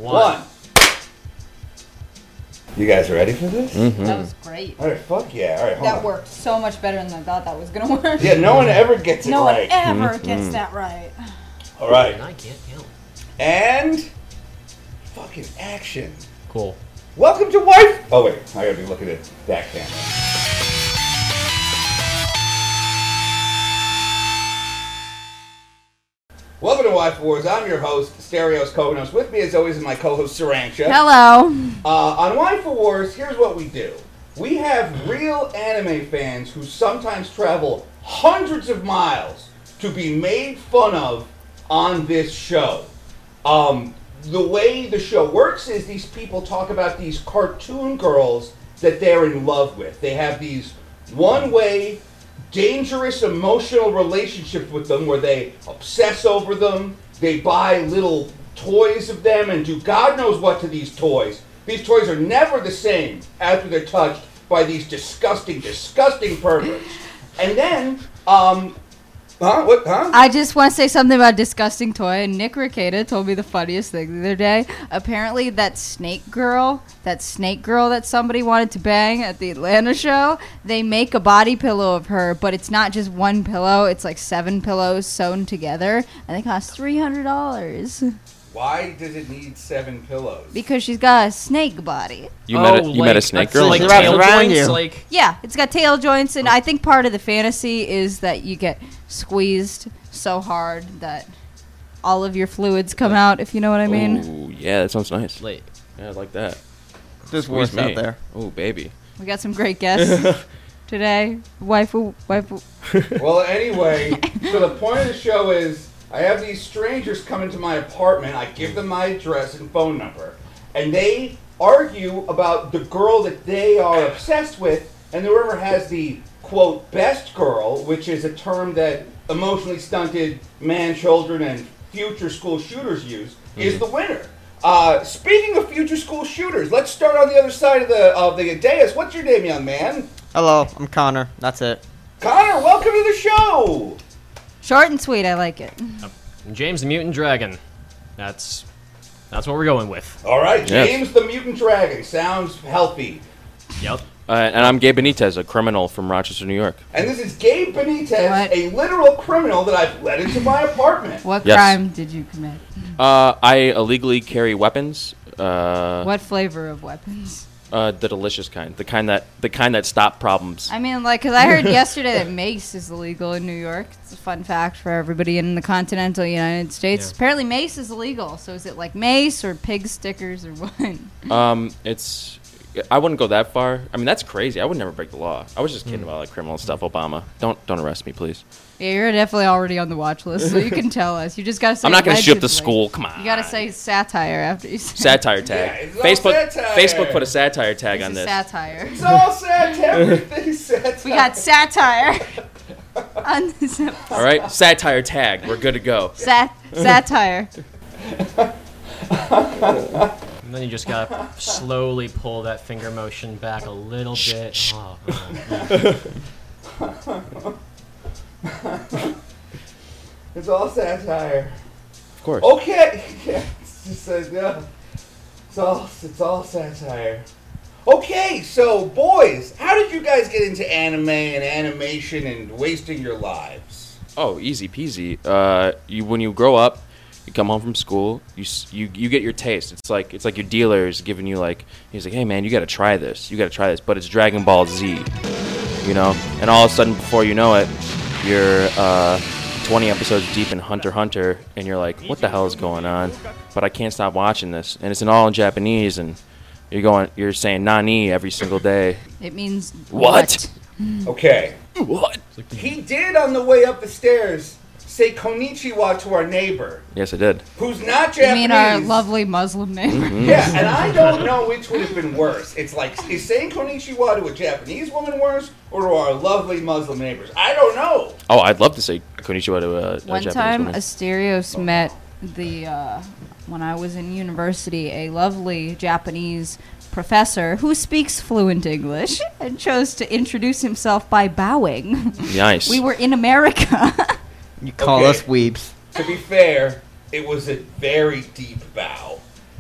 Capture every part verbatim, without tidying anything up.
One. One. You guys ready for this? Mm-hmm. That was great. All right, fuck yeah. All right, hold That on. worked so much better than I thought that was going to work. Yeah, no one ever gets it no right. No one ever mm-hmm. gets that right. All right. And I can't yell. And fucking action. Cool. Welcome to Wife... Oh, wait. I gotta be looking at that camera. Welcome to Wife Wars. I'm your host, Stereos Koganos. With me, as always, is my co-host, Sarancha. Hello. Uh, on Wife Wars, here's what we do. We have real anime fans who sometimes travel hundreds of miles to be made fun of on this show. Um, the way the show works is these people talk about these cartoon girls that they're in love with. They have these one-way, dangerous emotional relationships with them where they obsess over them, they buy little toys of them and do God knows what to these toys. These toys are never the same after they're touched by these disgusting, disgusting perverts. And then, um, huh? What, huh? I just want to say something about disgusting toy. And Nick Ricada told me the funniest thing the other day. Apparently that snake girl, that snake girl that somebody wanted to bang at the Atlanta show, they make a body pillow of her, but it's not just one pillow. It's like seven pillows sewn together, and they cost three hundred dollars. Why does it need seven pillows? Because she's got a snake body. You oh, met a, you like, met a snake girl? Like She tail wraps around joints? you. Like, Yeah, it's got tail joints, and I think part of the fantasy is that you get squeezed so hard that all of your fluids come out, if you know what I mean. Ooh, yeah, that sounds nice. like, Yeah, I like that. There's Squeeze worse out me. there. Oh, baby. We got some great guests today. Waifu, waifu. Well, anyway, so the point of the show is I have these strangers come into my apartment. I give them my address and phone number, and they argue about the girl that they are obsessed with, and whoever has the, quote, best girl, which is a term that emotionally stunted man, children, and future school shooters use, mm-hmm. is the winner. Uh, speaking of future school shooters, let's start on the other side of the of the dais. What's your name, young man? Hello, I'm Connor. That's it. Connor, welcome to the show! Short and sweet, I like it. James the Mutant Dragon. That's that's what we're going with. All right, Yes. James the Mutant Dragon. Sounds healthy. Yep. Uh, and I'm Gabe Benitez, a criminal from Rochester, New York. And this is Gabe Benitez, What? a literal criminal that I've let into my apartment. What Yes. crime did you commit? Uh, I illegally carry weapons. Uh, What flavor of weapons? uh, the delicious kind, the kind that the kind that stop problems. I mean, like, because I heard yesterday that mace is illegal in New York. It's a fun fact for everybody in the continental United States. Yeah. Apparently mace is illegal. So is it like mace or pig stickers or what? Um, it's. I wouldn't go that far. I mean, that's crazy. I would never break the law. I was just kidding about like criminal stuff. Obama, don't don't arrest me, please. Yeah, you're definitely already on the watch list, so you can tell us. You just gotta say. I'm not gonna shoot up the allegedly. school. Come on. You gotta say satire after you say. satire tag. Yeah, it's all Facebook satire. Facebook put a satire tag This on is this. satire. It's all satire. Everything's satire. We got satire on this episode. All right, satire tag. We're good to go. Sat satire. And then you just gotta slowly pull that finger motion back a little bit. Oh, oh, yeah. It's all satire. Of course. Okay. Yeah, it's just uh, yeah. It's all it's all satire. Okay, so boys, how did you guys get into anime and animation and wasting your lives? Oh, easy peasy. Uh, you when you grow up, you come home from school, you s- you you get your taste. It's like it's like your dealer's giving you like he's like, hey man, you got to try this. You got to try this. But it's Dragon Ball Z, you know. And all of a sudden, before you know it, you're uh, twenty episodes deep in Hunter x Hunter, and you're like, what the hell is going on? But I can't stop watching this, and it's in all in Japanese, and you're going, you're saying nani every single day. It means What? Okay. What? He did on the way up the stairs say konnichiwa to our neighbor, Yes, I did. who's not You Japanese. mean our lovely Muslim neighbor? Yeah, and I don't know which would have been worse. It's like, is saying konnichiwa to a Japanese woman worse, or to our lovely Muslim neighbors? I don't know. Oh, I'd love to say konnichiwa to a, a One Japanese time, woman. Asterios met the uh, when I was in university, a lovely Japanese professor who speaks fluent English and chose to introduce himself by bowing. Nice. We were in America. You call Okay. us weebs. To be fair, it was a very deep bow.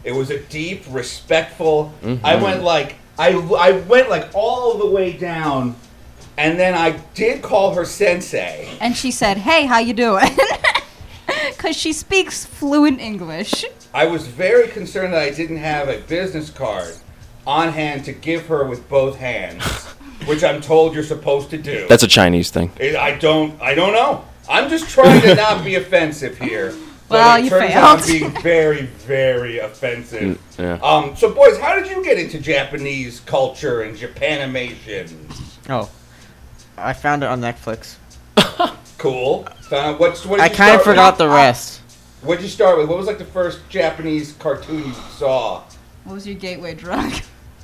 It was a deep, respectful. Mhm. I went like I I went like all the way down, and then I did call her sensei. And she said, "Hey, how you doing?" Because she speaks fluent English. I was very concerned that I didn't have a business card on hand to give her with both hands, which I'm told you're supposed to do. That's a Chinese thing. It- I don't. I don't know. I'm just trying to not be offensive here. But Well, it you turns failed. out I'm being very, very offensive. Mm, yeah. Um. So, boys, how did you get into Japanese culture and Japanimation? Oh, I found it on Netflix. Cool. Found what's what? Did I you kind of start forgot with? the rest. What did you start with? What was like the first Japanese cartoon you saw? What was your gateway drug?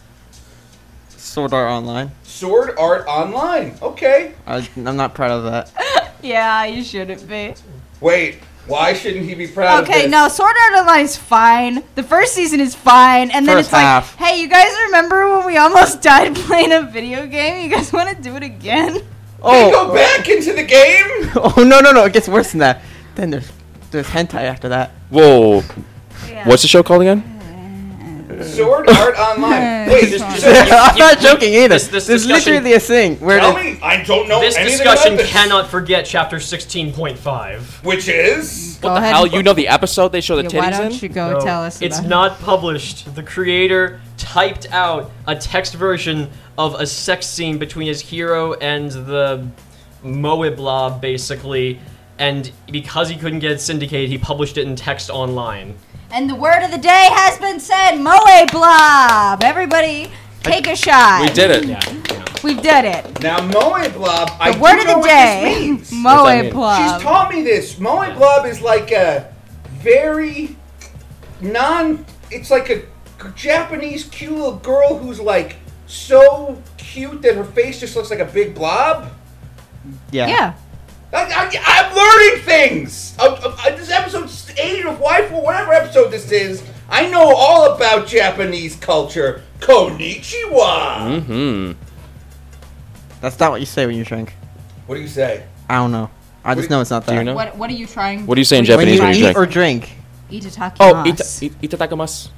Sword Art Online. Sword Art Online. Okay. I, I'm not proud of that. Yeah, you shouldn't be. Wait. Why shouldn't he be proud of Okay, this? no, Sword Art Online is fine. The first season is fine, and then First it's like, half. hey, you guys remember when we almost died playing a video game? You guys want to do it again? Did he Oh, go back into the game? oh no no no! It gets worse than that. Then there's there's hentai after that. Whoa. Yeah. What's the show called again? Sword Art Online. Wait, This- so- this- I'm not joking either. This- this There's discussion- literally a thing where tell the- me. I don't know This anything discussion about this. cannot forget chapter sixteen point five. Which is Go What the ahead. hell? You know the episode they show the Yeah, why titties don't in? you go tell us It's about not published. The creator typed out a text version of a sex scene between his hero and the Moe blob, basically. And because he couldn't get it syndicated, he published it in text online. And the word of the day has been said, Moe Blob. Everybody, take a shot. We did it. Yeah, you know. We did it. now Moe Blob. I The word do of know the what day, this means. What's that Moe mean? Blob. She's taught me this. Moe Blob is like a very non. It's like a Japanese cute little girl who's like so cute that her face just looks like a big blob. yeah. Yeah. I, I, I'm learning things. Uh, uh, this episode eight of Y four, whatever episode this is, I know all about Japanese culture. Konnichiwa. Mm-hmm. That's not what you say when you drink. What do you say? I don't know. I just do you- know it's not do that. you know? What What are you trying? What do you say in what are Japanese when when you you eat drink? or drink. Itatakimasu. Oh, ita, ita, itadakimasu.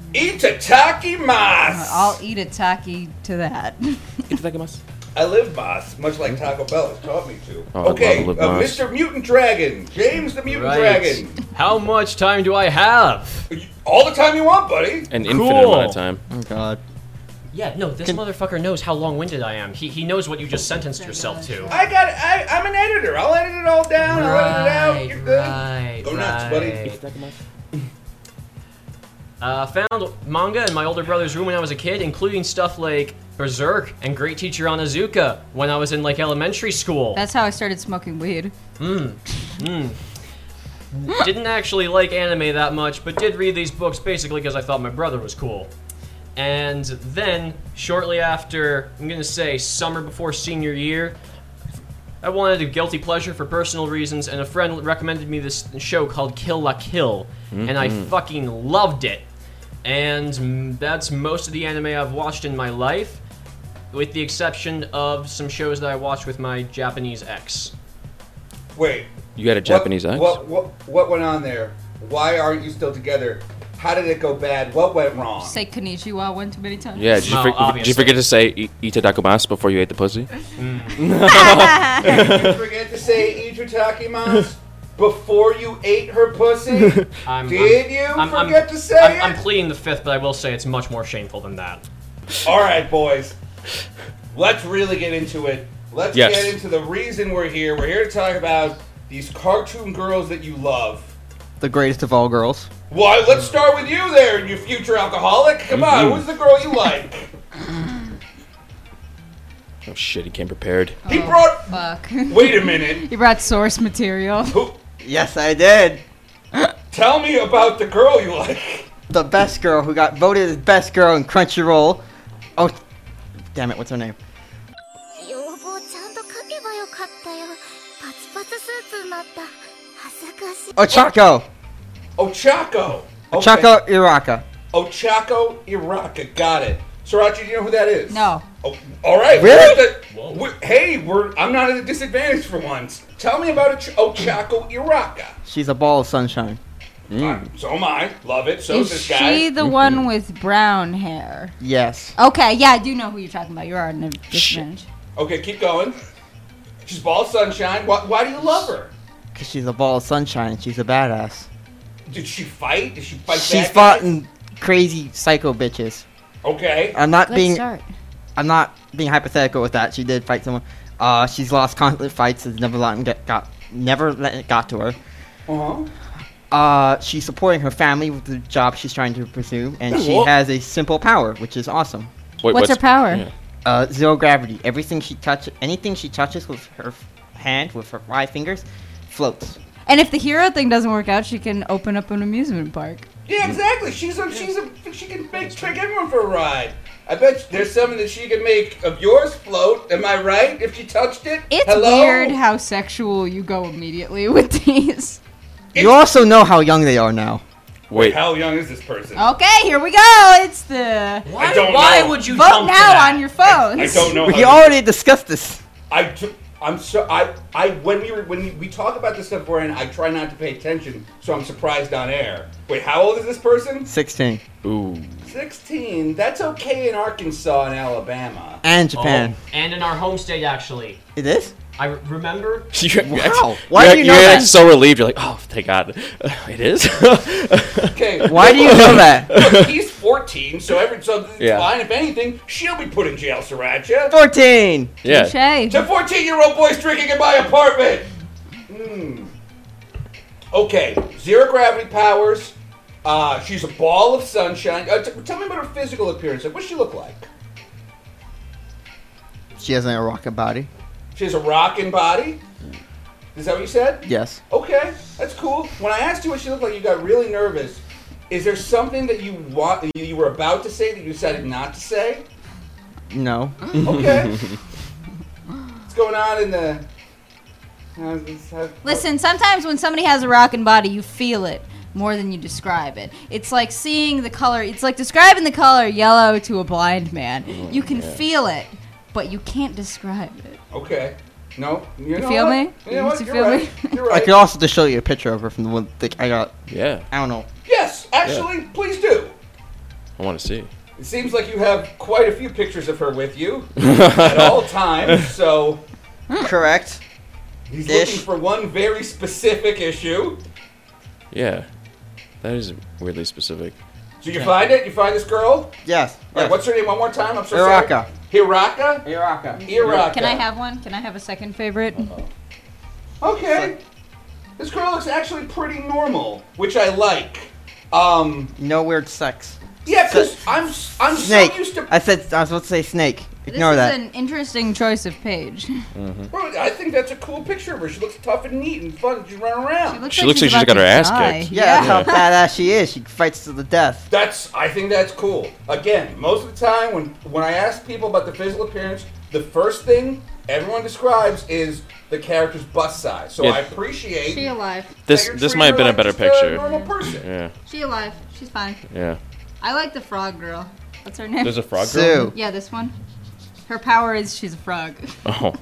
Itadakimasu. I'll eat a taki to that. Itadakimasu. I live Moss, much like Taco Bell has taught me to. Oh, I'd okay, love to live uh, Moss. Mister Mutant Dragon, James the Mutant Right. Dragon. How much time do I have? All the time you want, buddy. An Cool. infinite amount of time. Oh god. Yeah, no, this Can- motherfucker knows how long-winded I am. He, he knows what you just sentenced yourself to. I got. I, I'm an editor. I'll edit it all down. I'll edit it out. You're good. right, Go nuts, buddy. right. Uh, found manga in my older brother's room when I was a kid, including stuff like Berserk and Great Teacher Onizuka when I was in like elementary school. That's how I started smoking weed. Mm. Mm. Didn't actually like anime that much, but did read these books basically because I thought my brother was cool. And then, shortly after, I'm gonna say summer before senior year, I wanted a guilty pleasure for personal reasons, and a friend recommended me this show called Kill La Kill, and I fucking loved it. And mm, that's most of the anime I've watched in my life, with the exception of some shows that I watched with my Japanese ex. Wait. You got a Japanese what, ex? What, what what went on there? Why aren't you still together? How did it go bad? What went wrong? Say konnichiwa one too many times. Yeah, did you, No, for, did you obviously. forget to say i- itadakimasu before you ate the pussy? Did you forget to say itadakimasu before you ate her pussy? I'm, Did you I'm, I'm, forget to say I'm, it? I'm pleading the fifth, but I will say it's much more shameful than that. All right, boys. Let's really get into it. Let's Yes. get into the reason we're here. We're here to talk about these cartoon girls that you love. The greatest of all girls. Why? Let's start with you there, you future alcoholic. Come on, Mhm. who's the girl you like? Oh shit, he came prepared. He Oh, brought. Fuck. Wait a minute. You brought source material. Who? Yes, I did. Tell me about the girl you like. The best girl who got voted as best girl in Crunchyroll. Oh, damn it! What's her name? 要望ちゃんと書けばよかったよ。パツパツスーツになった。恥ずかしい。 Ochako. Ochako. Okay. Ochako Iraka. Ochako Iraka. Got it. Sriracha, do you know who that is? No. Oh, all right. Really? we're at the- Whoa. we're- hey, we're. I'm not at a disadvantage for once. Tell me about Och- Ochako Iraka. She's a ball of sunshine. Uh, so am I. Love it. So is Is this guy. she the one with brown hair? Yes. Okay, yeah, I do know who you're talking about. You are in a disadvantage. Okay, keep going. She's ball of sunshine. Why, why do you love her? Because she's a ball of sunshine and she's a badass. Did she fight? Did she fight She's bad fought guys? in crazy psycho bitches. Okay. I'm not Good being start. I'm not being hypothetical with that. She did fight someone. Uh, she's lost countless fights. Has never let him get got. Never let it got to her. Uh-huh. Uh, she's supporting her family with the job she's trying to pursue, and she Cool. has a simple power, which is awesome. Wait, What's her power? yeah. Uh, zero gravity. Everything she touches, anything she touches with her f- hand, with her five fingers, floats. And if the hero thing doesn't work out, she can open up an amusement park. Yeah, exactly. She's a, she's a, she can make, take everyone for a ride. I bet there's something that she can make of yours float. Am I right? If she touched it? It's Hello? weird how sexual you go immediately with these. You also know how young they are now. Wait, How young is this person? Okay, here we go. It's the Why, don't why know. would you vote jump to now that? on your phones. I don't know. We how already discussed this. I took. I'm so I I when we were when we talk about this stuff beforehand, I try not to pay attention, so I'm surprised on air. Wait, how old is this person? Sixteen. ooh. Sixteen. That's okay in Arkansas and Alabama. And Japan. Oh, and in our home state, actually. It is? I re- remember. You're, Wow. Why you're, do you know you're that? like so relieved. You're like, oh, thank God. Uh, it is? Okay. Why do you know that? Look, he's fourteen, so every so it's Yeah. fine. If anything, she'll be put in jail, Sriracha. Fourteen. yeah. Touche. To fourteen-year-old boys drinking in my apartment. Hmm. Okay, zero gravity powers. Uh, she's a ball of sunshine. Uh, t- tell me about her physical appearance. Like, what's she look like? She has a rocket body. She has a rockin' body. Is that what you said? Yes. Okay, that's cool. When I asked you what she looked like, you got really nervous. Is there something that you want that you were about to say that you decided not to say? No. Okay. What's going on in the? Uh, this- uh, Listen, sometimes when somebody has a rockin' body, you feel it more than you describe it. It's like seeing the color. It's like describing the color yellow to a blind man. You can feel it, but you can't describe it. Okay. No. You, know feel what? me? You know what? You You're feel right. me? You're I right. could also just show you a picture of her from the one that I got. Yeah. I don't know. Yes, actually, please do. I want to see. It seems like you have quite a few pictures of her with you at all times. So Correct. he's Ish. looking for one very specific issue. Yeah. That is weirdly specific. So you find it? You find this girl? Yes. All right, what's her name one more time? I'm so sorry. Hiraka. Hiraka? Hiraka. Hiraka. Can I have one? Can I have a second favorite? Okay. This girl looks actually pretty normal, which I like. Um, No weird sex. yeah, because I'm I'm Snake. so used to. I said I was supposed to say snake. This Ignore is that. an interesting choice of page. Bro, I think that's a cool picture of her. She looks tough and neat and fun. She's running around. She looks like she's about got her to ass die. kicked. Yeah, that's how badass she is. She fights to the death. That's. I think that's cool. Again, most of the time when when I ask people about the physical appearance, the first thing everyone describes is the character's bust size. So Yeah. I appreciate. She alive. that This you're this treating might have her been a like better just a picture. normal person. Yeah. She alive. She's fine. Yeah. I like the frog girl. What's her name? There's a frog Sue. girl? Yeah, this one. Her power is she's a frog. Oh.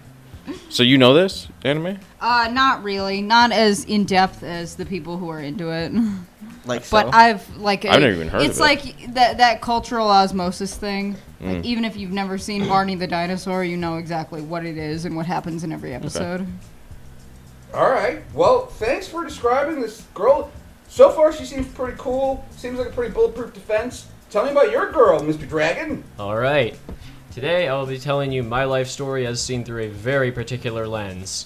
So you know this anime? Uh, not really. Not as in depth as the people who are into it. Like so. But I've like I've never even heard it's of it. like that that cultural osmosis thing. Like Mm. even if you've never seen Barney the dinosaur, you know exactly what it is and what happens in every episode. All right. Well, thanks for describing this girl. So far, she seems pretty cool. Seems like a pretty bulletproof defense. Tell me about your girl, Mister Dragon. All right. Today I will be telling you my life story as seen through a very particular lens.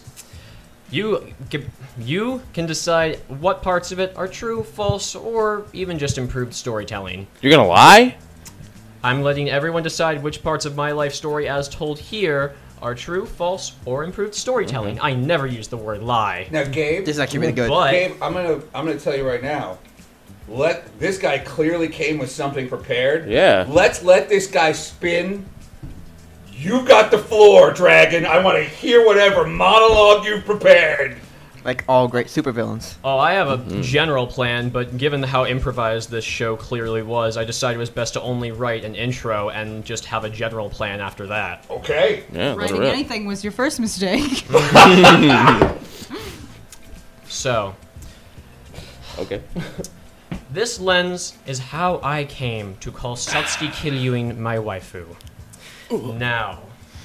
You, c- you can decide what parts of it are true, false, or even just improved storytelling. You're gonna lie? I'm letting everyone decide which parts of my life story as told here are true, false, or improved storytelling. I never use the word lie. Now, Gabe. This is actually really good. But Gabe, I'm gonna I'm gonna tell you right now. Let this guy clearly came with something prepared. Yeah. Let's let this guy spin. You got the floor, Dragon. I want to hear whatever monologue you've prepared. Like all great supervillains. Oh, I have a general plan, but given how improvised this show clearly was, I decided it was best to only write an intro and just have a general plan after that. Okay. Yeah, let it Writing rip. anything was your first mistake. So, Okay. This lens is how I came to call Satsuki Kiryuin my waifu. Now,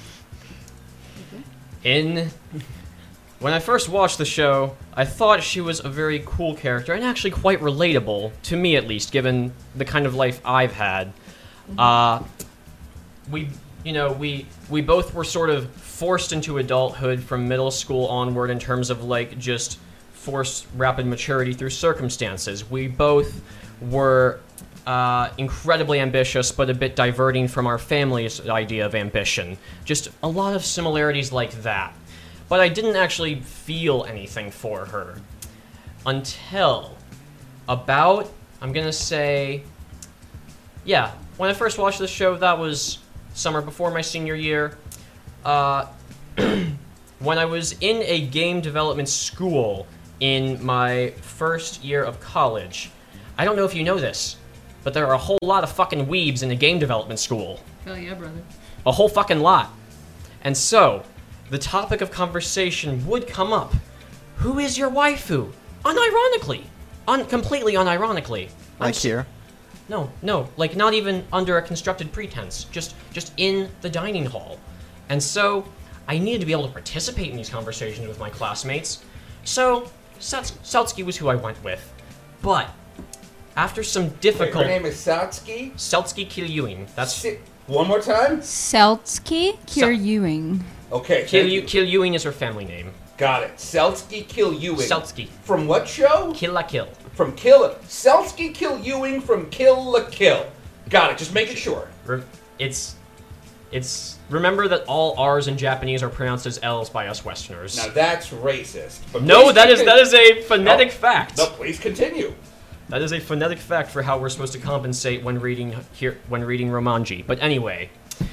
in when I first watched the show, I thought she was a very cool character and actually quite relatable to me, at least, given the kind of life I've had. Uh, we, you know, we we both were sort of forced into adulthood from middle school onward in terms of like just forced rapid maturity through circumstances. We both were uh, incredibly ambitious, but a bit diverting from our family's idea of ambition. Just a lot of similarities like that. But I didn't actually feel anything for her until about, I'm gonna say, yeah, when I first watched this show, that was summer before my senior year. Uh, when I was in a game development school in my first year of college. I don't know if you know this, but there are a whole lot of fucking weebs in a game development school. Hell yeah, brother. A whole fucking lot. And so, the topic of conversation would come up. Who is your waifu? Unironically. Un- completely unironically. I'm Like s- here. No, no, like not even under a constructed pretense. Just just in the dining hall. And so, I needed to be able to participate in these conversations with my classmates. So, Sats- Satsuki was who I went with. But, after some Wait, difficult... her name is Satsuki? Satsuki Kiryuin. That's... Si- One more time? Seltsky Kiryuin. Okay. thank you. Kiryu- Kiryuin is her family name. Got it. Selsky Kill Ewing. Satsuki. From what show? Kill la Kill. From Kill... Selsky Kill Ewing from Kill la Kill. Got it. Just making sure. Re- It's... It's... Remember that all R's in Japanese are pronounced as L's by us Westerners. Now that's racist. But No, please that is continue. that is a phonetic No. fact. No, please continue. That is a phonetic fact for how we're supposed to compensate when reading here when reading Romanji. But anyway,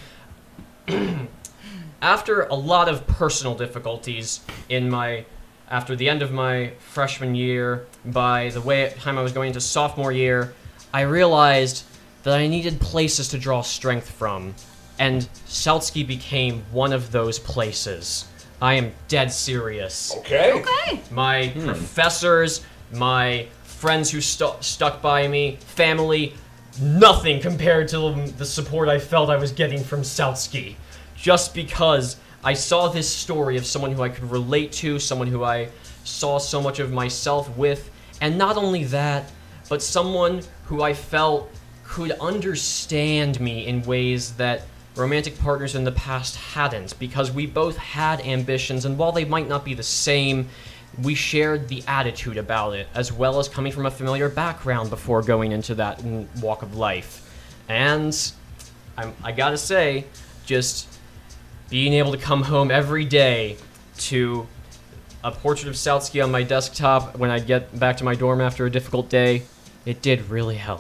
after a lot of personal difficulties in my after the end of my freshman year, by the way time I was going into sophomore year, I realized that I needed places to draw strength from, and Satsuki became one of those places. I am dead serious. Okay. Okay. My professors, my friends who stu- stuck by me, family, nothing compared to the support I felt I was getting from Satsuki. Just because I saw this story of someone who I could relate to, someone who I saw so much of myself with, and not only that, but someone who I felt could understand me in ways that romantic partners in the past hadn't, because we both had ambitions, and while they might not be the same, we shared the attitude about it, as well as coming from a familiar background before going into that mm, walk of life. And I'm, I gotta say, just being able to come home every day to a portrait of Satsuki on my desktop when I get back to my dorm after a difficult day, it did really help.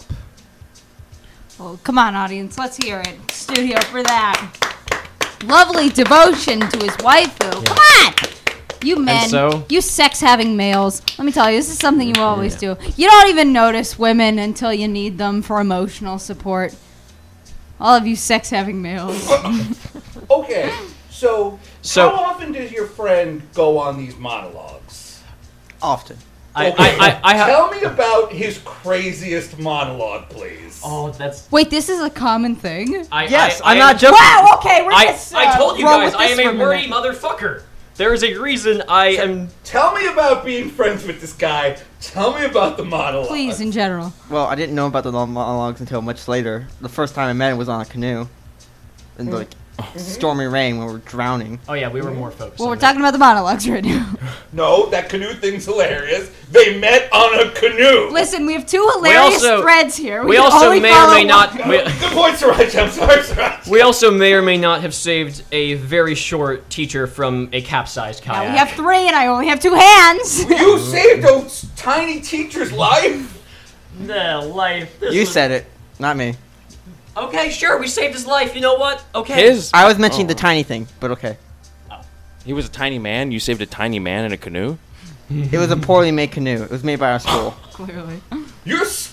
Well, come on, audience. Let's hear it. Studio for that. Lovely devotion to his waifu. Come on! You men, so- you sex-having males. Let me tell you, this is something you always do. You don't even notice women until you need them for emotional support. All of you sex-having males. Okay. So, So- how often does your friend go on these monologues? Often. I, Okay. I, I, I have. Tell me about his craziest monologue, please. Oh, that's. Wait, this is a common thing? I, Yes, I, I'm I not am- joking. Wow, okay, we're I, just, uh, I told you roll guys, with I this am for a a wordy minute. motherfucker. There is a reason I am. Tell me about being friends with this guy. Tell me about the monologue. Please, in general. Well, I didn't know about the long monologues until much later. The first time I met him was on a canoe. In like stormy rain when we were drowning. Oh yeah, we were more focused. Well, on we're that. talking about the monologues right now. No, that canoe thing's hilarious. They met on a canoe. Listen, we have two hilarious also- threads here. We can also only may or follow may not. one. We, Good point, Sriracha. I'm sorry, Sriracha. we also may or may not have saved a very short teacher from a capsized Now kayak. we have three, and I only have two hands. You saved those tiny teacher's life. The life. This You was- said it, not me. Okay, sure, we saved his life. You know what? Okay. His. I was mentioning the Oh. tiny thing, but okay. He was a tiny man. You saved a tiny man in a canoe. It was a poorly made canoe. It was made by our school. Clearly. Your school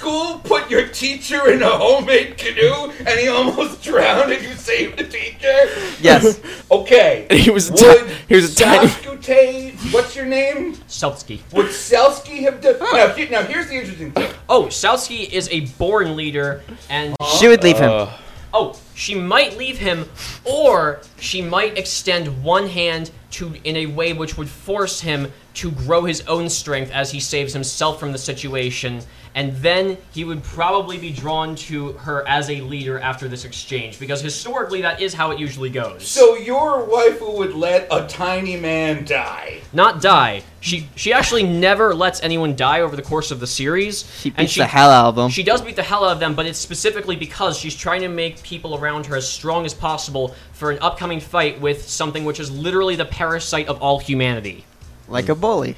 school put your teacher in a homemade canoe and he almost drowned and you saved the teacher? Yes. Okay. He was a Would ti- he was a tiny- Saskute, what's your name? Soutsky. Would Selsky have done... Now, he- now, here's the interesting thing. Oh, Soutsky is a born leader, and She would leave him. Uh, oh, she might leave him, or she might extend one hand to in a way which would force him to grow his own strength as he saves himself from the situation, and then he would probably be drawn to her as a leader after this exchange, because historically that is how it usually goes. So your waifu would let a tiny man die? Not die. She she actually never lets anyone die over the course of the series. She and beats the hell out of them. She does beat the hell out of them, but it's specifically because she's trying to make people around her as strong as possible for an upcoming fight with something which is literally the parasite of all humanity. Like a bully.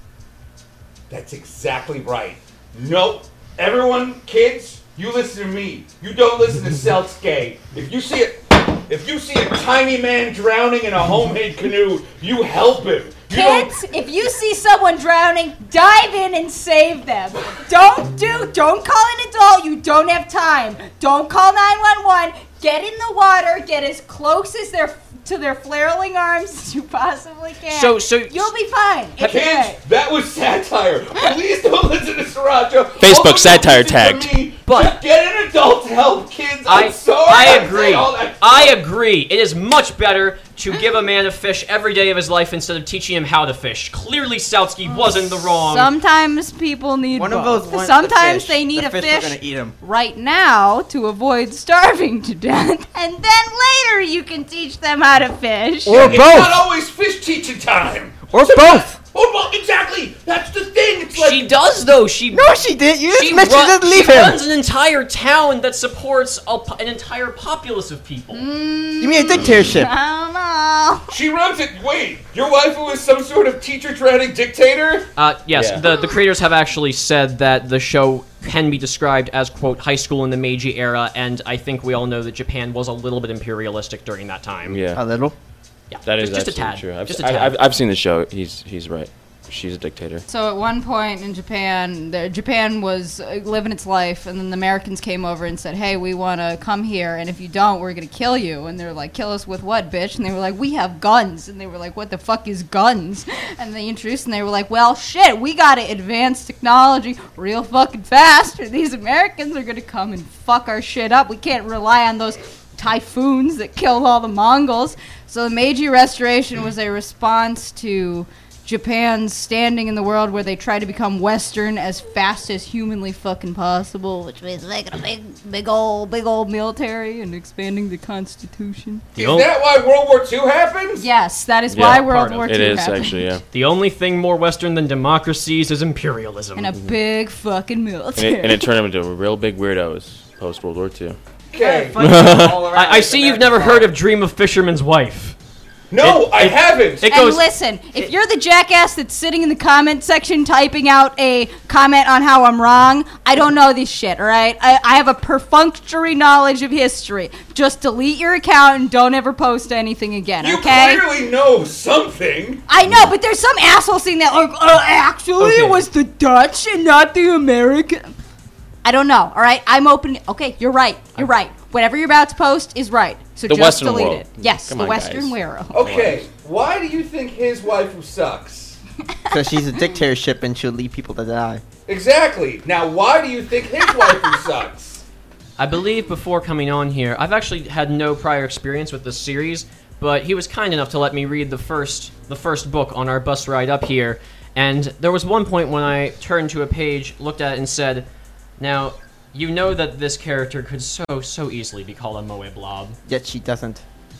That's exactly right. Nope. Everyone, kids, you listen to me. You don't listen to Seltske. If you see it, if you see a tiny man drowning in a homemade canoe, you help him. You don't- Kids, if you see someone drowning, dive in and save them. Don't do, don't call an adult. You don't have time. Don't call nine one one. Get in the water. Get as close as their to their flailing arms as you possibly can. So- so- you'll be fine. It's Kids, okay. that was satire. Please don't listen to Sriracha. Facebook Although satire listen to tagged. me, But- just get an adult to help kids. I'm I sorry. I said agree. all that I stuff. agree. It is much better to give a man a fish every day of his life instead of teaching him how to fish. Clearly, Soutsky was in the wrong. Sometimes people need One of both. those want Sometimes the fish. they need the a fish. fish Are gonna eat him. right now to avoid starving to death, and then later you can teach them how to fish. Or It's not both. always fish teaching time. Or both. Oh, well, exactly. That's the thing. It's like She does, though. She No, she didn't. You just she, mentioned run- it. Leave she him. runs an entire town that supports a, po- an entire populace of people. Mm. You mean a dictatorship? I don't know. she runs it. Wait, your waifu is some sort of teacher drowning dictator? Uh, yes, Yeah. the, the creators have actually said that the show can be described as, quote, high school in the Meiji era, and I think we all know that Japan was a little bit imperialistic during that time. yeah, A little. Yeah, that is just, just a absolutely tad. true. I've, just s- a tad. I- I've, I've seen the show. He's he's right. She's a dictator. So at one point in Japan, the, Japan was uh, living its life, and then the Americans came over and said, "Hey, we want to come here, and if you don't, we're gonna kill you." And they're like, "Kill us with what, bitch?" And they were like, "We have guns." And they were like, "What the fuck is guns?" And they introduced, and they were like, "Well, shit, we gotta advance technology real fucking fast, or these Americans are gonna come and fuck our shit up. We can't rely on those typhoons that killed all the Mongols." So the Meiji Restoration was a response to Japan's standing in the world where they try to become Western as fast as humanly fucking possible, which means making a big, big old, big old military and expanding the Constitution. The Is o- that why World War Two happened? Yes, that is Yeah, why part World of War it Two It is happened. actually, yeah. The only thing more Western than democracies is imperialism. And a big fucking And military. it, and it turned him into real big weirdos post World War Two. Okay. I, I see you've never heard of Dream of Fisherman's Wife. No, It- I it- haven't. It And goes. listen, if you're the jackass that's sitting in the comment section typing out a comment on how I'm wrong, I don't know this shit, all right? I, I have a perfunctory knowledge of history. Just delete your account and don't ever post anything again, you okay? clearly know something. I know, but there's some asshole saying that, like, uh, actually Okay. it was the Dutch and not the American. I don't know, all right? I'm open. Okay, you're right. You're right. Whatever you're about to post is right. So The just Western delete world. it. Yes, Come the on, Western guys. world. Okay, why do you think his waifu sucks? Because she's a dictatorship and she'll leave people to die. Exactly. Now, why do you think his waifu sucks? I believe before coming on here, I've actually had no prior experience with this series, but he was kind enough to let me read the first the first book on our bus ride up here, and there was one point when I turned to a page, looked at it, and said, "Now, you know that this character could so, so easily be called a Moe Blob." Yet she doesn't.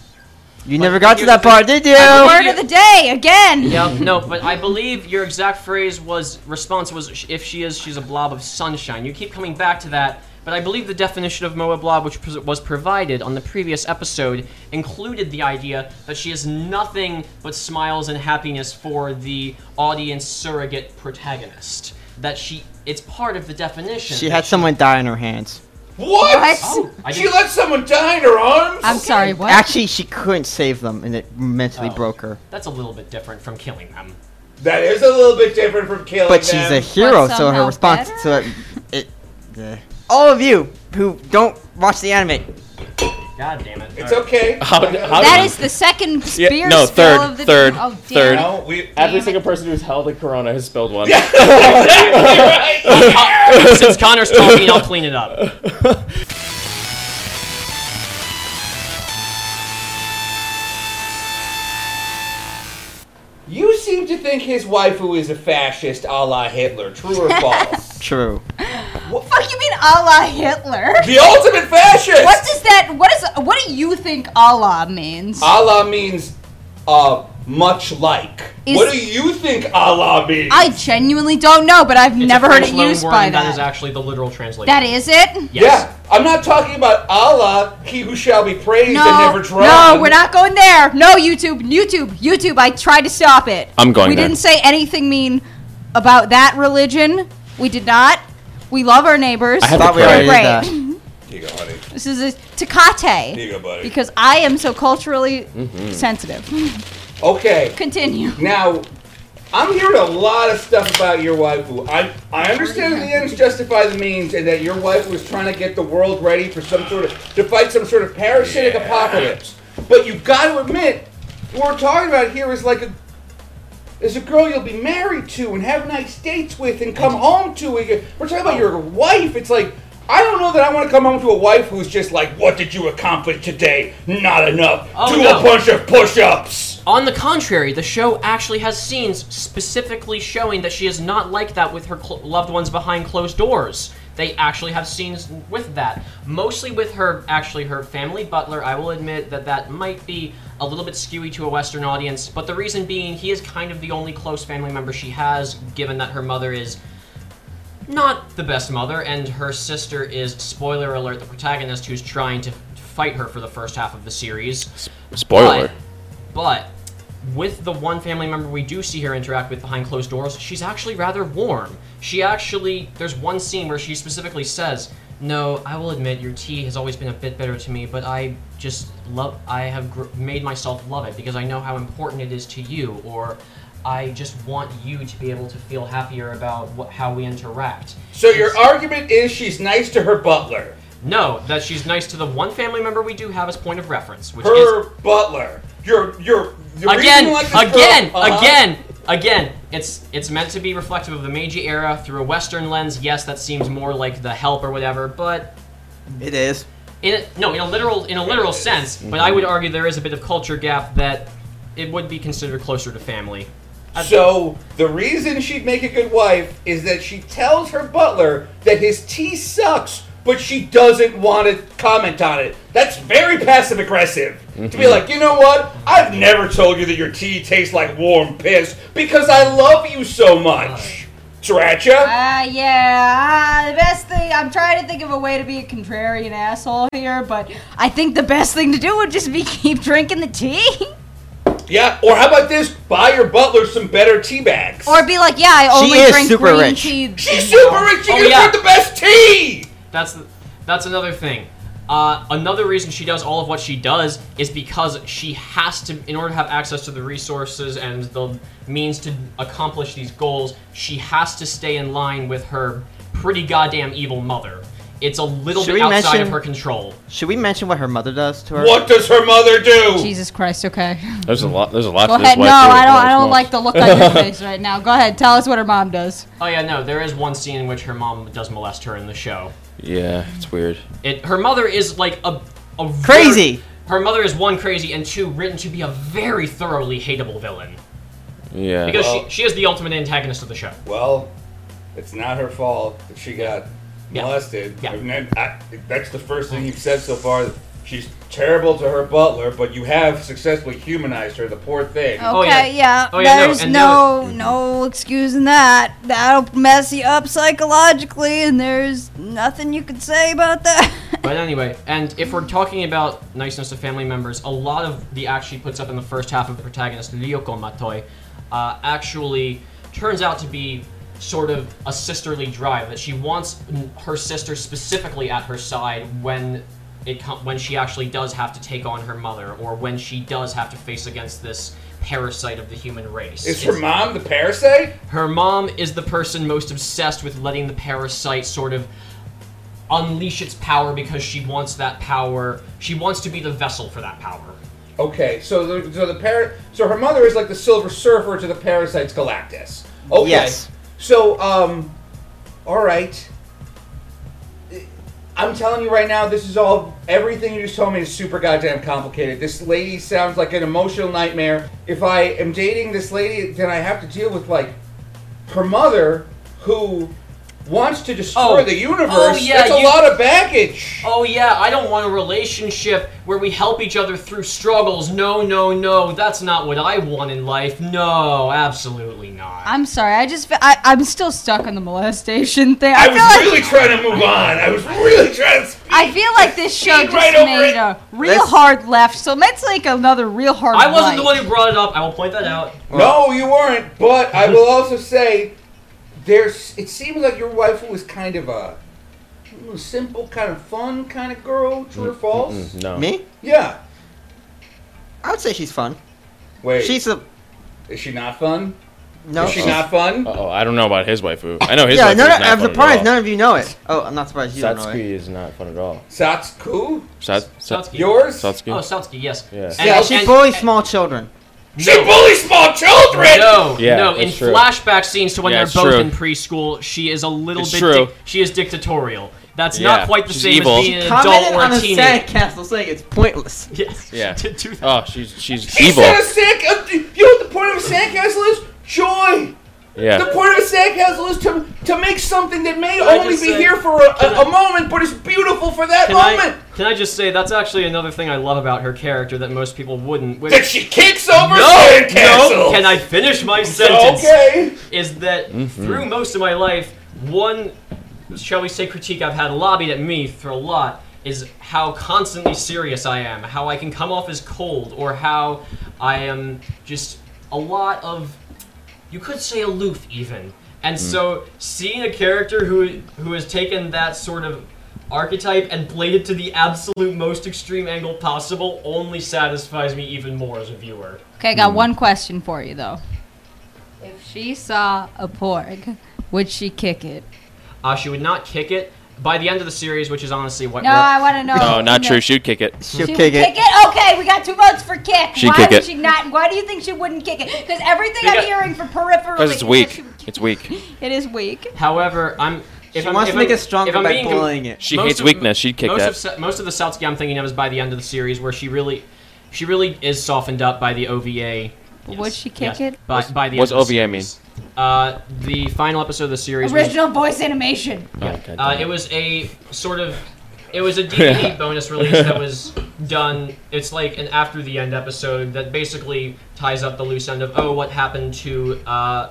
You But never got to here's that the part, thing. did you? I believe Word you- of the day, again. Yeah, no, but I believe your exact phrase was, response was, sh- if she is, she's a blob of sunshine. You keep coming back to that, but I believe the definition of Moa Blob, which pres- was provided on the previous episode, included the idea that she is nothing but smiles and happiness for the audience surrogate protagonist. That she, it's part of the definition. She had someone die in her hands. What? What? Oh, I She didn't- let someone die in her arms? I'm sorry, what? Actually, she couldn't save them, and it mentally Oh. broke her. That's a little bit different from killing them. That is a little bit different from killing But she's them. a hero, so her somehow response better? to it, it Yeah. All of you who don't watch the anime. God damn it. It's All right. okay. How, how That did- is the second Yeah, spear no, spill third, of the third, Oh, damn third. it. No, we. Every Damn single it. person who's held a Corona has spilled one. Uh, since Connor's talking, I'll clean it up. You seem to think his waifu is a fascist a la Hitler. True or false? True. Fuck you mean a la Hitler? The ultimate fascist! What does that? What is? What do you think Allah means? Allah means, uh, much like. Is- What do you think Allah means? I genuinely don't know, but I've It's never a heard French it loan used word, by and that. that is actually the literal translation. That is it? Yes. Yeah, I'm not talking about Allah, he who shall be praised No, and never drowned. no, we're not going there. No, YouTube, YouTube, YouTube. I tried to stop it. I'm going We there. didn't say anything mean about that religion. We did not. We love our neighbors. I have Thought to we already pray. did that. Here you go, honey. This is a Here Tecate you go, buddy. because I am so culturally Mm-hmm. sensitive. Okay, Continue. now, I'm hearing a lot of stuff about your waifu. I I understand that the ends justify the means and that your waifu is trying to get the world ready for some sort of, to fight some sort of parasitic apocalypse. But you've got to admit, what we're talking about here is like a, is a girl you'll be married to and have nice dates with and come home to. We're talking about your wife. It's like, I don't know that I want to come home to a wife who's just like, what did you accomplish today? Not enough. Oh, Do no. a bunch of push-ups. On the contrary, the show actually has scenes specifically showing that she is not like that with her cl- loved ones behind closed doors. They actually have scenes with that. Mostly with her, actually, her family butler. I will admit that that might be a little bit skewy to a Western audience, but the reason being, he is kind of the only close family member she has, given that her mother is not the best mother, and her sister is, spoiler alert, the protagonist who's trying to fight her for the first half of the series. Spoiler. But, but with the one family member we do see her interact with behind closed doors, she's actually rather warm. She actually, there's one scene where she specifically says, "No, I will admit your tea has always been a bit bitter to me, but I just love, I have gr- made myself love it because I know how important it is to you," or "I just want you to be able to feel happier about what, how we interact." So your argument is she's nice to her butler. No, that she's nice to the one family member we do have as point of reference, which Her is butler. You're you're the reason again, you like this again, girl- uh-huh. again, again. It's it's meant to be reflective of the Meiji era through a Western lens. Yes, that seems more like The Help or whatever, but It is. in a, no, in a literal in a literal sense. But I would argue there is a bit of culture gap that it would be considered closer to family. So the reason she'd make a good wife is that she tells her butler that his tea sucks, but she doesn't want to comment on it. That's very passive aggressive. To be like, you know what? I've never told you that your tea tastes like warm piss because I love you so much. Sriracha? Ah, yeah. Ah, the best thing. I'm trying to think of a way to be a contrarian asshole here, but I think the best thing to do would just be keep drinking the tea. Yeah, or how about this? Buy your butler some better tea bags. Or be like, yeah, I only is drink super green rich. tea. She's now. super rich. She Oh, can yeah. drink the best tea. That's the, that's another thing. Uh, another reason she does all of what she does is because she has to, in order to have access to the resources and the means to accomplish these goals, she has to stay in line with her pretty goddamn evil mother. It's a little Should bit we outside of mention- her control. Should we mention what her mother does to her? What does her mother do? Jesus Christ, okay. There's a lot. There's a lot Go to this ahead. No, wife too. I don't. Holy I don't smokes. like the look on your face right now. Go ahead. Tell us what her mom does. Oh yeah, no, there is one scene in which her mom does molest her in the show. Yeah, it's weird. It her mother is like a, a Crazy. Very, her mother is one crazy and two written to be a very thoroughly hateable villain Yeah. because Well- she she is the ultimate antagonist of the show. Well, it's not her fault that she got Yeah. molested. Yeah. I've ne- I, that's the first thing you've said so far. She's terrible to her butler, but you have successfully humanized her, the poor thing. Okay, Oh, yeah. yeah. Oh, yeah, no, There's and no no excusing that. That'll mess you up psychologically, and there's nothing you can say about that. But anyway, and if we're talking about niceness to family members, a lot of the act she puts up in the first half of the protagonist, Ryoko Matoi, uh, actually turns out to be sort of a sisterly drive, that she wants her sister specifically at her side when it com- when she actually does have to take on her mother, or when she does have to face against this parasite of the human race. Is her It's- mom the parasite? her mom is the person most obsessed with letting the parasite sort of unleash its power because she wants that power. She wants to be the vessel for that power. Okay, so the so the par- so her mother is like the Silver Surfer to the Parasite's Galactus. Okay. Yes. So um, all right. I'm telling you right now, this is all, everything you just told me is super goddamn complicated. This lady sounds like an emotional nightmare. If I am dating this lady, then I have to deal with, like, her mother, who wants to destroy Oh. the universe. Oh, yeah, That's a you- lot of baggage. Oh yeah, I don't want a relationship where we help each other through struggles. No, no, no, that's not what I want in life. No, absolutely not. I'm sorry. I just fe- I, I'm still stuck on the molestation thing. I I, was feel like really trying to move on. I was really trying to speak. I feel like this show Speed just right over made it. a real Let's- hard left. So let's like another real hard. I wasn't the right. one who brought it up. I will point that out. No, you weren't. But I will also say, there's. It seems like your wife was kind of a, a simple, kind of fun kind of girl. True or false? Mm, no. Me? Yeah. I would say she's fun. Wait. She's a Is she not fun? no. Is she she's- not fun? Oh, I don't know about his waifu. I know his Yeah, waifu no, is no, not I'm fun surprised at none all. of you know it. Oh, I'm not surprised you don't know Satsuki it. is not fun at all. Satsuku? Sat- Sat- Satsuki. Yours? Satsuki? Oh, Satsuki, yes. Yeah. And- Yeah, she and- bullies and- small children. She No. bullies small children! No, Yeah, no. In that's true. flashback scenes to when Yeah, they're it's both true. in preschool, she is a little It's bit. true. Dic- she is dictatorial. That's Yeah, not quite the she's same evil. as being an Commented adult or on a a teenager. sandcastle saying it's pointless. Yes, Yeah. she did do that. Oh, she's she's She evil. said a sand, uh, you know what the point of a sandcastle is? Joy! The Yeah. point of a sandcastle is to to make something that may Can I only just be say- here for a, can a, a moment, but is beautiful for that Can moment. I, can I just say that's actually another thing I love about her character that most people wouldn't. Which, That she kicks over no, sandcastles! no. Can I finish my sentence? Okay. Is that Mm-hmm. through most of my life, one, shall we say, critique I've had lobbied at me for a lot is how constantly serious I am, how I can come off as cold, or how I am just a lot of, you could say, aloof even. And so seeing a character who who has taken that sort of archetype and played it to the absolute most extreme angle possible only satisfies me even more as a viewer. Okay, I got one question for you though. If she saw a porg, would she kick it? Uh, she would not kick it. By the end of the series, which is honestly what No, I want to know. No, not No. true. She'd kick it. She'll She kick would it. kick it. Okay, we got two votes for kick. She'd why kick would it. she not? Why do you think she wouldn't kick it? Because everything I'm Because- hearing for peripherally. Because it's is that weak. she would kick It's weak. it. It is weak. However, I'm. If She I'm, wants if to make I'm, it stronger if I'm by being com- bullying it. She most hates of- weakness. She'd kick most that. Of, Sa- most of the Satsuki I'm thinking of is by the end of the series, where she really, she really is softened up by the O V A. But would she kick yes. it? By, by the what's end of the O V A series. Uh, the final episode of the series. was- Original voice animation. Oh, God Uh, damn it was a sort of, it was a D V D bonus release that was done. It's like an after the end episode that basically ties up the loose end of oh, what happened to uh,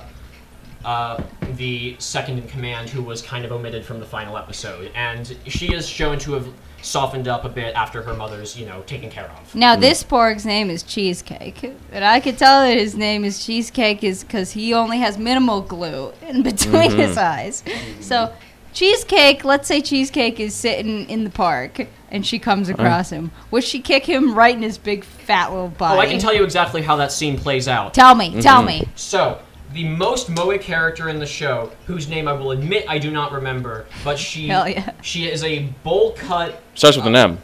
uh, the second in command who was kind of omitted from the final episode, and she is shown to have softened up a bit after her mother's, you know, taken care of. Now this porg's name is Cheesecake, and I could tell that his name is Cheesecake is because he only has minimal glue in between his eyes. So Cheesecake, let's say Cheesecake is sitting in the park and she comes across him. Would she kick him right in his big fat little body? Oh, I can tell you exactly how that scene plays out. Tell me, tell me. So, the most Moe character in the show, whose name I will admit I do not remember, but she Hell yeah. she is a bowl cut Starts with an M.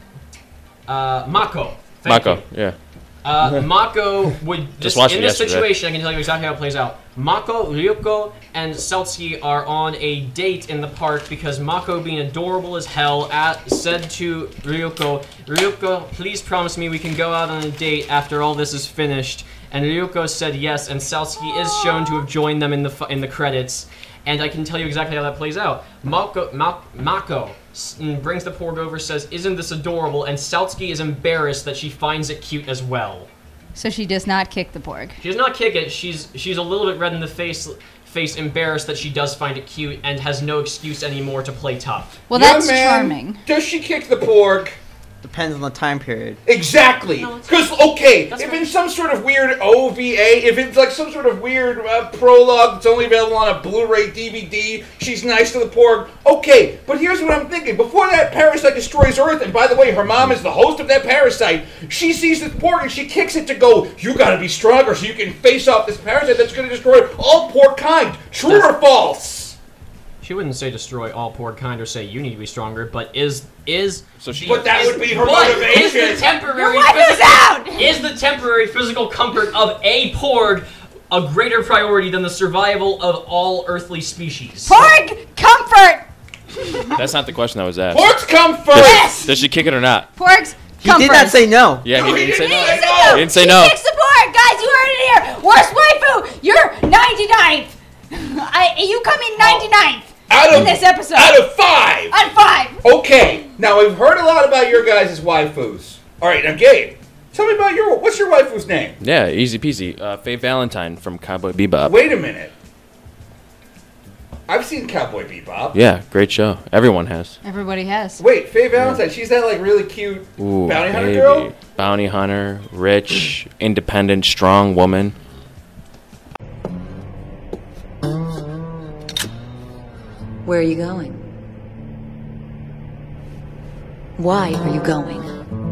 uh, Mako. Thank Mako. you. Yeah. Uh, Mako would this, watched in it this yesterday. situation. I can tell you exactly how it plays out. Mako, Ryuko, and Satsuki are on a date in the park because Mako, being adorable as hell, at, said to Ryuko, "Ryuko, please promise me we can go out on a date after all this is finished." And Ryuko said yes, and Satsuki is shown to have joined them in the fu- in the credits. And I can tell you exactly how that plays out. Mako, Ma- Mako s- brings the porg over, says, "Isn't this adorable?" And Satsuki is embarrassed that she finds it cute as well. So she does not kick the porg. She does not kick it. She's she's a little bit red in the face, face embarrassed that she does find it cute and has no excuse anymore to play tough. Well, Young that's man, charming. Does she kick the porg? Depends on the time period. Exactly. No, it's- Because, okay, That's if fine. in some sort of weird O V A, if it's like some sort of weird uh, prologue that's only available on a Blu-ray D V D, she's nice to the porg, okay. But here's what I'm thinking. Before that parasite destroys Earth, and by the way, her mom is the host of that parasite, she sees this porg and she kicks it to go, you gotta be stronger so you can face off this parasite that's gonna destroy all pork kind. True or false? She She wouldn't say destroy all porg kind or say you need to be stronger, but is is So she- the- But that is- would be her but motivation. Is the temporary Your wife is physical, out! is the temporary physical comfort of a porg a greater priority than the survival of all earthly species? Porg comfort. That's not the question that was asked. Ports come first. Yes. Does she kick it or not? Porg's He comfort. did not say no. Yeah, he No, he didn't say didn't no. say He no. He didn't say He no. kicks the porg, guys. You heard it here. Worst waifu. You're ninety-ninth. I, you come in ninety-ninth Out in of this episode. out of five. On five. Okay, now we've heard a lot about your guys' waifus. All right, now Gabe, tell me about your what's your waifu's name? Yeah, easy peasy. Uh, Faye Valentine from Cowboy Bebop. Wait a minute. I've seen Cowboy Bebop. Yeah, great show. Everyone has. Everybody has. Wait, Faye Valentine, she's that like really cute Ooh, bounty hunter baby. girl? Bounty hunter, rich, independent, strong woman. Where are you going? Why are you going?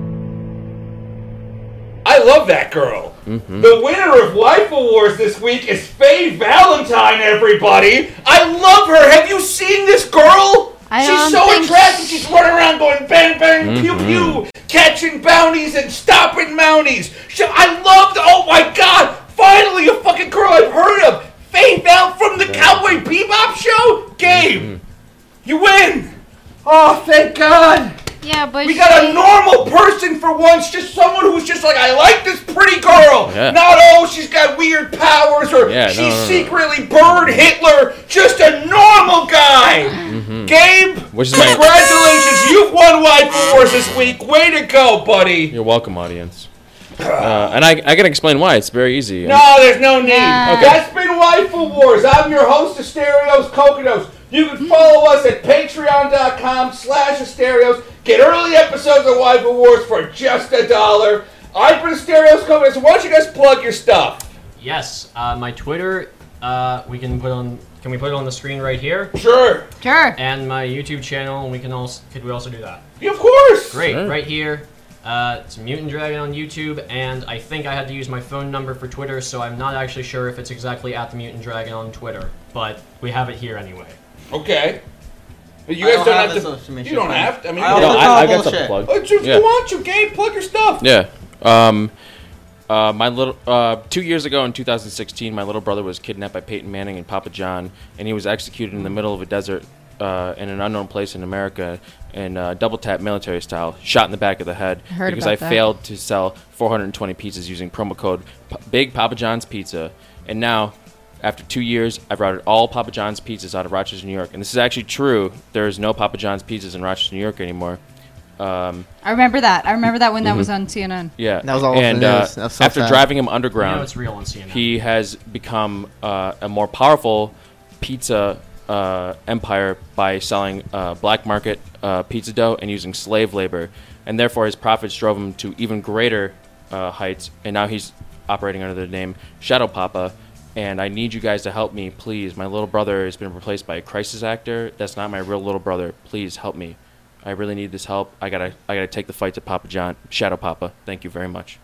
I love that girl. Mm-hmm. The winner of Waifu Wars this week is Faye Valentine, everybody. I love her. Have you seen this girl? I She's don't so think attractive. She's running around going bang, bang, pew, Mm-hmm. pew, catching bounties and stopping mounties. She, I love the, oh my god, finally a fucking girl I've heard of. Faye Val from the Cowboy Bebop show? Gabe, Mm-hmm. you win. Oh, thank God. Yeah, but We got a normal person for once, just someone who's just like, I like this pretty girl. Yeah. Not, oh, she's got weird powers or Yeah, no, she's no, no. secretly Bird Hitler. Just a normal guy. Gabe, Which is my- congratulations. You've won Waifu Wars this week. Way to go, buddy. You're welcome, audience. Uh, and I, I can explain why. It's very easy. No, there's no need. Nah. Okay. That's been Waifu Wars. I'm your host, Asterios Kokonos. You can follow us at patreon.com slash Asterios. Get early episodes of Waifu Wars for just a dollar. I've been Asterios Kokonos. So why don't you guys plug your stuff? Yes, uh, my Twitter. Uh, we can put on. Can we put it on the screen right here? Sure. Sure. And my YouTube channel. And we can also. Could we also do that? Yeah, of course. Great, Sure. right here. Uh, it's Mutant Dragon on YouTube, and I think I had to use my phone number for Twitter, so I'm not actually sure if it's exactly at the Mutant Dragon on Twitter, but we have it here anyway. Okay. You I guys don't don't, have have, this to. social media You don't thing. have to. I mean, I you No, also don't- call I, I got bullshit. something to plug. Oh, just Yeah. go on to Gabe. Plug your stuff. Yeah. Um, uh, my little uh, two years ago in two thousand sixteen, my little brother was kidnapped by Peyton Manning and Papa John, and he was executed in the middle of a desert uh, in an unknown place in America, in uh, double tap military style, shot in the back of the head I heard because about I that. failed to sell four hundred twenty pizzas using promo code P- Big Papa John's Pizza, and now. After two years, I've routed all Papa John's pizzas out of Rochester, New York. And this is actually true. There is no Papa John's pizzas in Rochester, New York anymore. Um, I remember that. I remember that when that was on C N N. yeah. That was all over And the uh, news. That was so after sad. driving him You underground, know it's real on C N N. he has become uh, a more powerful pizza uh, empire by selling uh, black market uh, pizza dough and using slave labor. And therefore, his profits drove him to even greater uh, heights. And now he's operating under the name Shadow Papa. And I need you guys to help me, please. My little brother has been replaced by a crisis actor. That's not my real little brother. Please help me. I really need this help. I gotta, I gotta take the fight to Papa John, Shadow Papa. Thank you very much.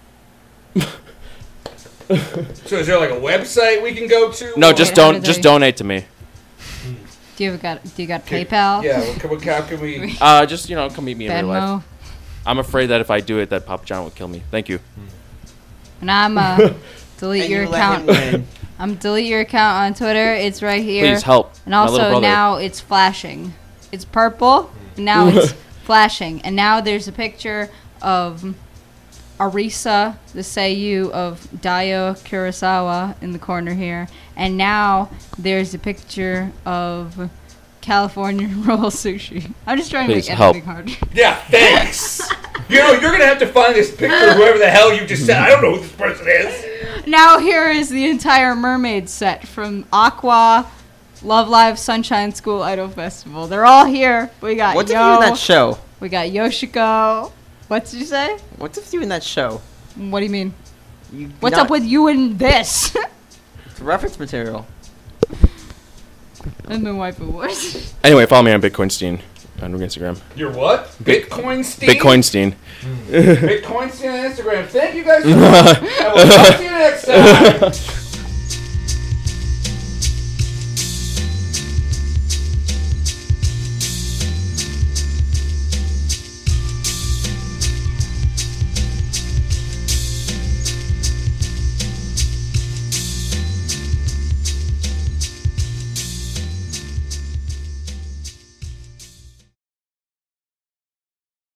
So is there like a website we can go to? No, Or- just How don't, do just they- donate to me. Do you got? Do you got PayPal? Yeah, what, can- what, how can we... Uh, just you know, come meet me in real life. Venmo. I'm afraid that if I do it, that Papa John will kill me. Thank you. And I'm uh, delete And your you let him account. win. I'm delete your account on Twitter. It's right here. Please help. And my little also brother. now it's flashing. It's purple. And now it's flashing. And now there's a picture of Arisa, the seiyuu of Daio Kurosawa, in the corner here. And now there's a picture of California roll sushi. I'm just trying Please to make help. editing hard. Yeah, thanks. You know, you're going to have to find this picture of whoever the hell you just said. I don't know who this person is. Now here is the entire mermaid set from Aqua, Love Live, Sunshine School, Idol Festival. They're all here. We got What's Yo, if you in that show? we got Yoshiko. What did you say? What's if you in that show? What do you mean? You What's not- up with you and this? It's reference material? And the waifu wars. Anyway, follow me on Bitcoinstein on Instagram. You're what? Bit- Bitcoin Steve? Bitcoinstein. Bitcoin Steve on Instagram. Thank you guys so much. And we'll talk to you next time.